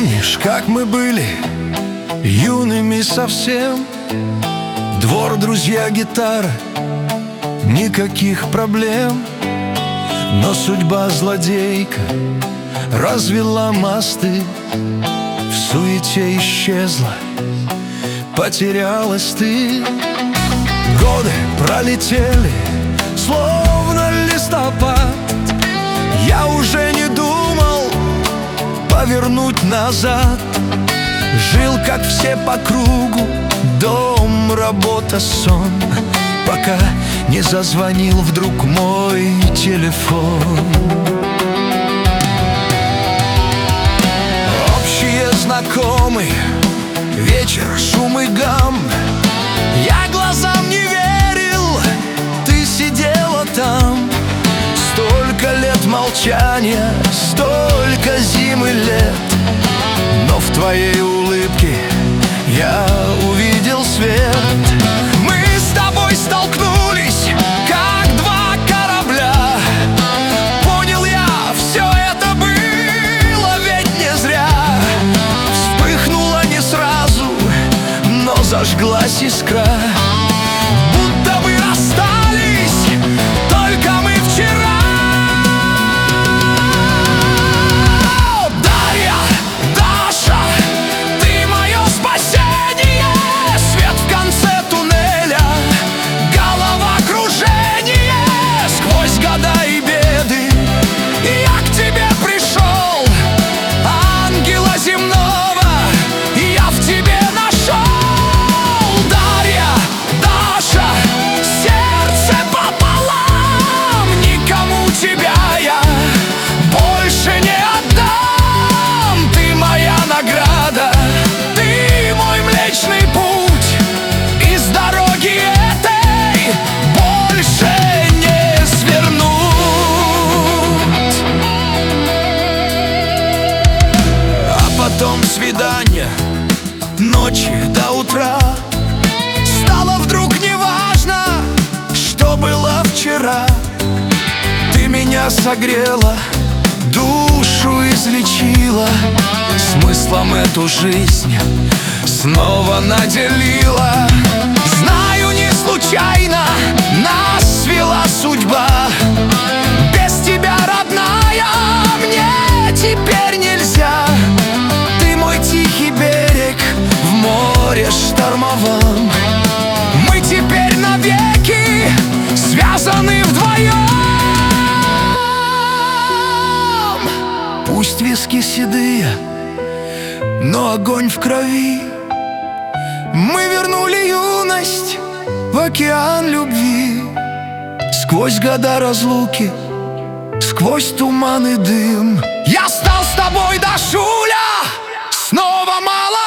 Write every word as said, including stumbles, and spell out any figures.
Помнишь, как мы были юными совсем? Двор, друзья, гитара, никаких проблем. Но судьба злодейка развела мосты, в суете исчезла, потерялась ты. Годы пролетели, словно листопад. Я уже не думал повернуть назад. Жил, как все по кругу, дом, работа, сон, пока не зазвонил вдруг мой телефон. Общие знакомые, вечер, шум и гам. Я глазам не верил, ты сидела там. Столько лет молчания, столько зим и лет, но в твоей улыбке я увидел свет. Мы с тобой столкнулись, как два корабля. Понял я, все это было ведь не зря. Вспыхнула не сразу, но зажглась искра. Будто мы расстались, только мы вчера. Потом свидания, ночи до утра. Стало вдруг неважно, что было вчера. Ты меня согрела, душу излечила, смыслом эту жизнь снова наделила. Знаю, не случайно нас свела судьба. Без тебя, родная, мне теперь нельзя. Тихий берег в море штормовом. Мы теперь навеки связаны вдвоем. Пусть виски седые, но огонь в крови. Мы вернули юность в океан любви. Сквозь года разлуки, сквозь туман и дым, я стал с тобой, Дашуля, снова мало.